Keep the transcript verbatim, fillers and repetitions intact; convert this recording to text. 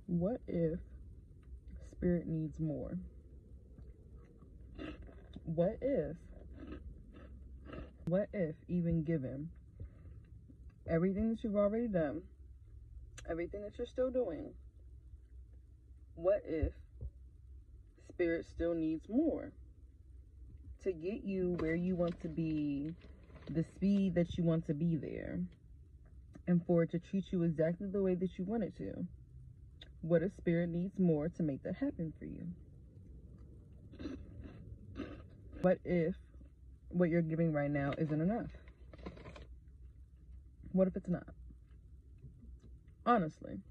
What if spirit needs more? What if, what if even given everything that you've already done, everything that you're still doing, what if spirit still needs more to get you where you want to be, the speed that you want to be there, and for it to treat you exactly the way that you want it to? What if spirit needs more to make that happen for you? What if what you're giving right now isn't enough? What if it's not? Honestly.